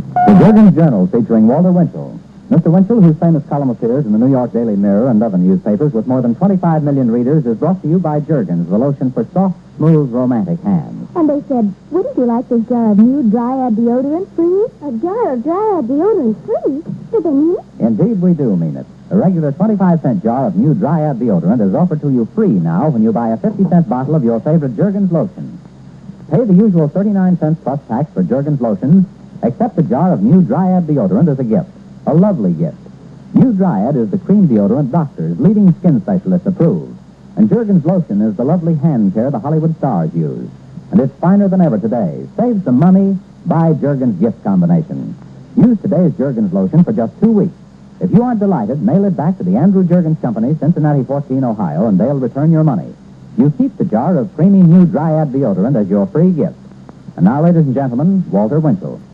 The Jergens Journal featuring Walter Winchell. Mr. Winchell, whose famous column appears in the New York Daily Mirror and other newspapers with more than 25 million readers, is brought to you by Jergens, the lotion for soft, smooth, romantic hands. And they said, wouldn't you like this jar of new Dryad deodorant free? A jar of Dryad deodorant free? Did they mean it? Indeed, we do mean it. A regular 25-cent jar of new Dryad deodorant is offered to you free now when you buy a 50-cent bottle of your favorite Jergens lotion. Pay the usual 39 cents plus tax for Jergens lotions. Accept a jar of new Dryad deodorant as a gift. A lovely gift. New Dryad is the cream deodorant doctors, leading skin specialists approve. And Jergens lotion is the lovely hand care the Hollywood stars use. And it's finer than ever today. Save some money. Buy Jergens gift combination. Use today's Jergens lotion for just 2 weeks. If you aren't delighted, mail it back to the Andrew Jergens Company, Cincinnati 14, Ohio, and they'll return your money. You keep the jar of creamy new Dryad deodorant as your free gift. And now, ladies and gentlemen, Walter Winchell.